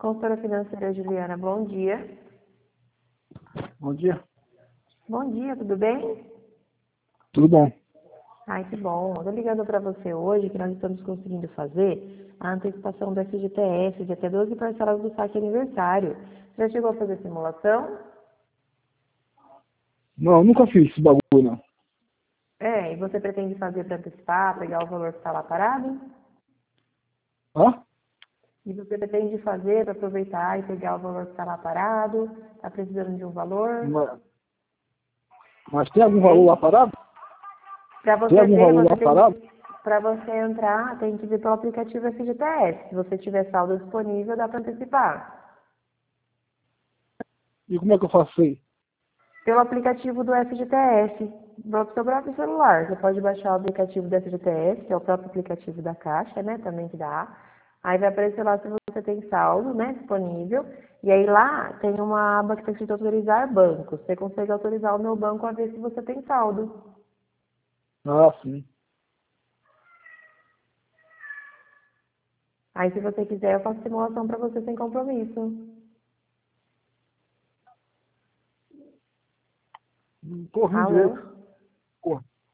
Consultora financeira Juliana, bom dia. Bom dia. Bom dia, tudo bem? Tudo bom? Ai, que bom. Eu tô ligando para você hoje que nós estamos conseguindo fazer a antecipação do FGTS de até 12 parcelas do saque aniversário. Você já chegou a fazer simulação? Não, nunca fiz esse bagulho, não. E você pretende fazer para antecipar, pegar o valor que está lá parado? Hã? E você pretende fazer para aproveitar e pegar o valor que está lá parado? Está precisando de um valor? Mas tem algum valor lá parado? Para Tem você algum ver, valor lá parado? para você entrar, tem que vir pelo aplicativo FGTS. Se você tiver saldo disponível, dá para antecipar. E como é que eu faço isso aí? Pelo aplicativo do FGTS, do seu próprio celular. Você pode baixar o aplicativo do FGTS, que é o próprio aplicativo da Caixa, né? Também que dá. Aí vai aparecer lá se você tem saldo, né? Disponível. E aí lá tem uma aba que está escrito autorizar banco. Você consegue autorizar o meu banco a ver se você tem saldo. Ah, sim. Aí se você quiser, eu faço simulação para você sem compromisso. Não tô ouvindo Alô? direito.